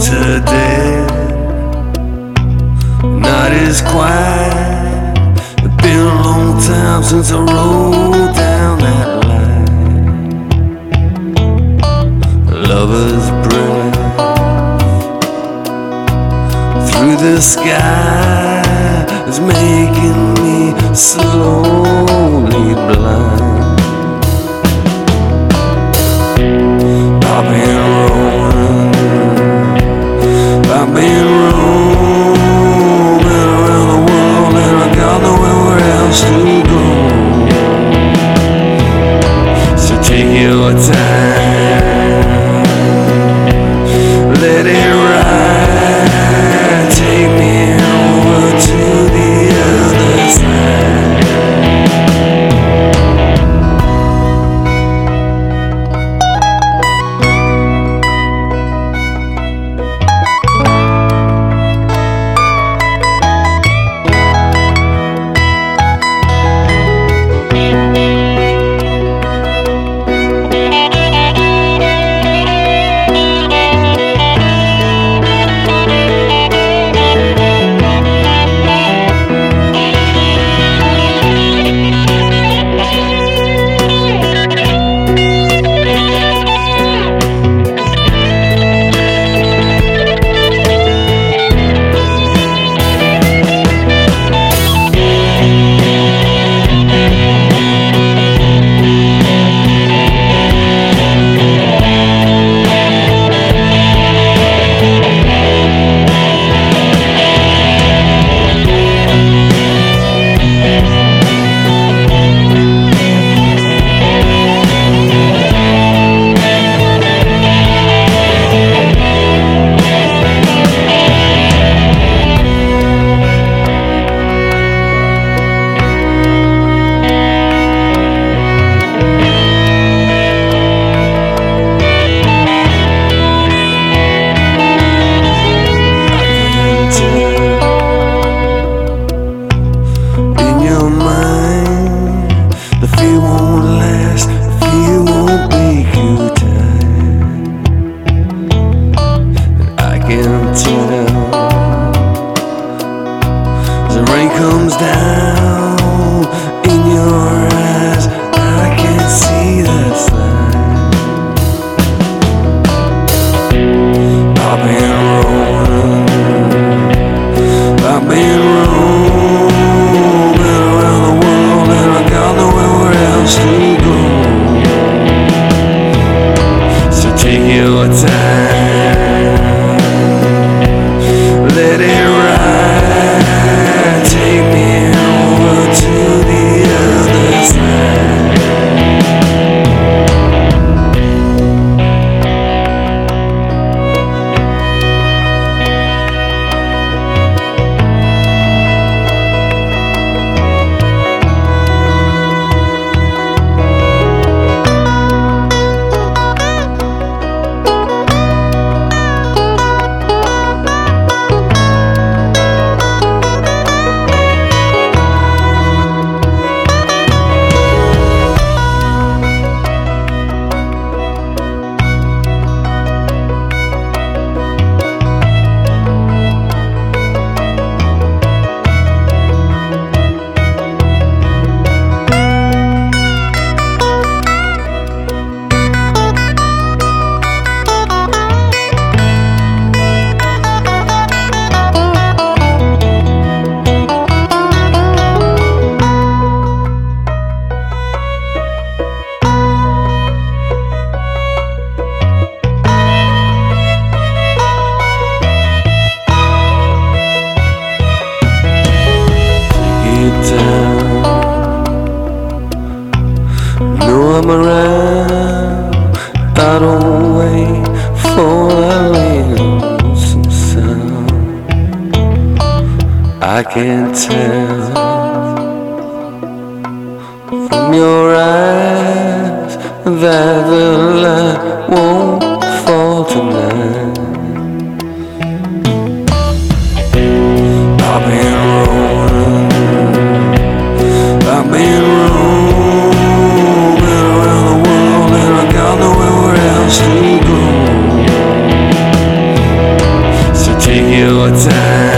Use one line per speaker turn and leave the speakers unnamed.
to death. Night is quiet. It's been a long time since I rode down that line. Lover's breath through the sky is making me slowly blind. I've been rolling, I've been roaming around the world, and I got nowhere else to go. So take your time, let it ride, take me over to the other side. The rain comes down in your eyes, I can't see the sign. I've been rolling, I've been roaming around the world, and I got nowhere else to go. So take your time, let it ride, take me over to the other side. Know I'm around, I don't wait for a lonesome sound. I can tell from your eyes that the light won't fall tonight. I've been rolling, I've been roaming around the world, and I got nowhere else to go. your time.